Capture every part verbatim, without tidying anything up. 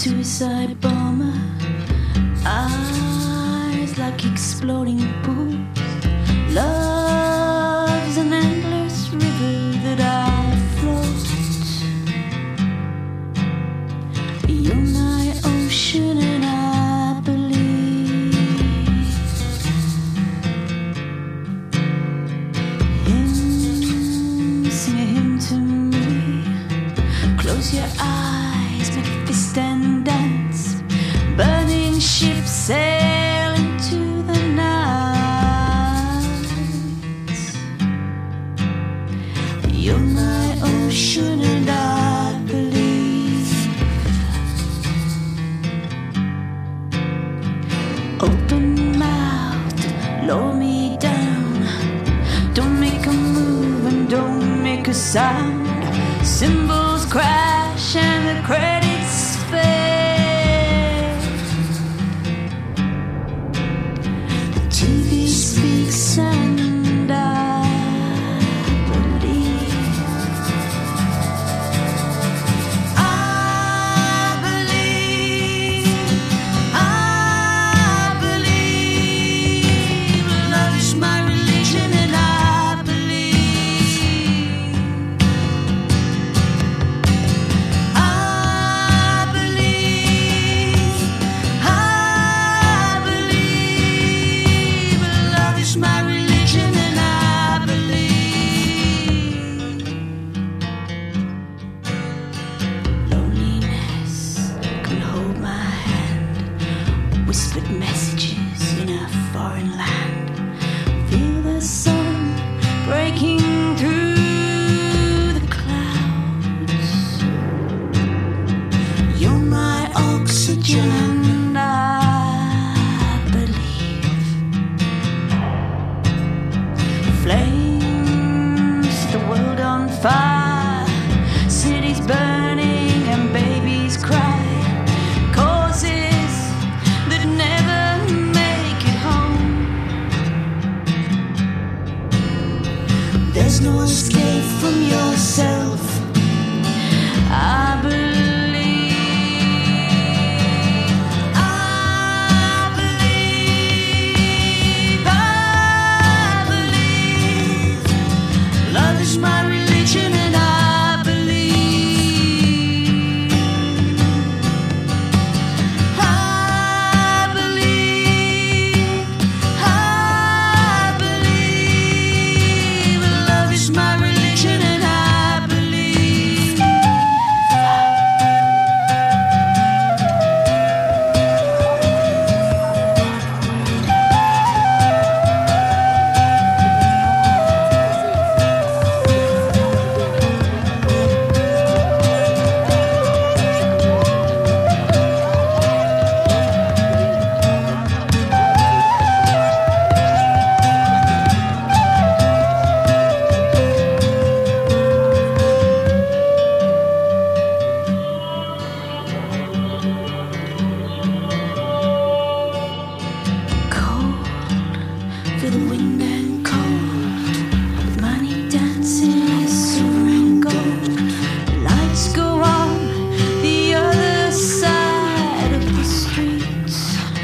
suicide bomber, eyes like exploding pools. Love's an endless river that I float. You're my ocean and I believe hymn, sing a hymn to me. Close your eyes, make a fist and dance. Burning ships sail into the night. You're my ocean and I believe. Open mouth, lower me down. Don't make a move and don't make a sound. Cymbals crash and the credits fade. The T V speaks and I believe. I believe, I believe. Love is my religion and I believe. I believe, I believe. Love is my religion and I believe. Loneliness can hold my hand. Whispered messages in a foreign land. Feel the sun breaking through the clouds. You're my oxygen and I believe. Flames set the world on fire. Cities burning and babies cry. Causes that never make it home. There's no escape from yourself. I believe. I believe. I believe. Love is my religion and I believe. I believe. I believe. Love is my religion and I believe. Cold, feel the wind and cold. Money dancing is silver and gold. Lights go on the other side of the street.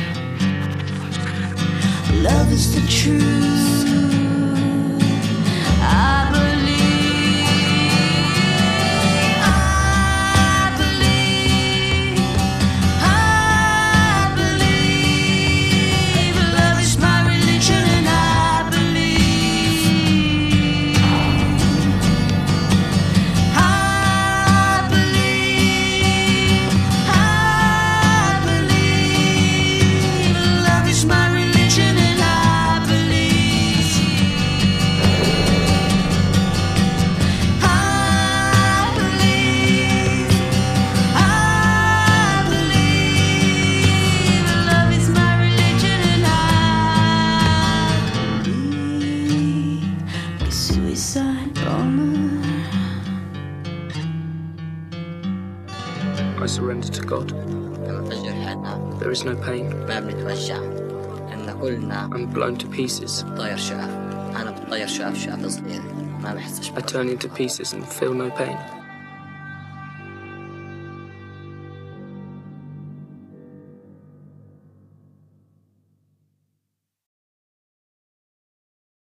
Love is the truth. I believe. I believe. I believe. Love is my religion and I believe. I believe. I believe. Love is my religion and I believe. I believe. I believe. Love is my religion and I believe. The suicide bomber. I surrender to God. ننفجر حالنا There is no pain. ما بنتوجع لأن كلنا I'm blown to pieces. طاير شقف. أنا بطير شقف شقف صغير ما بحسش I turn into pieces and feel no pain.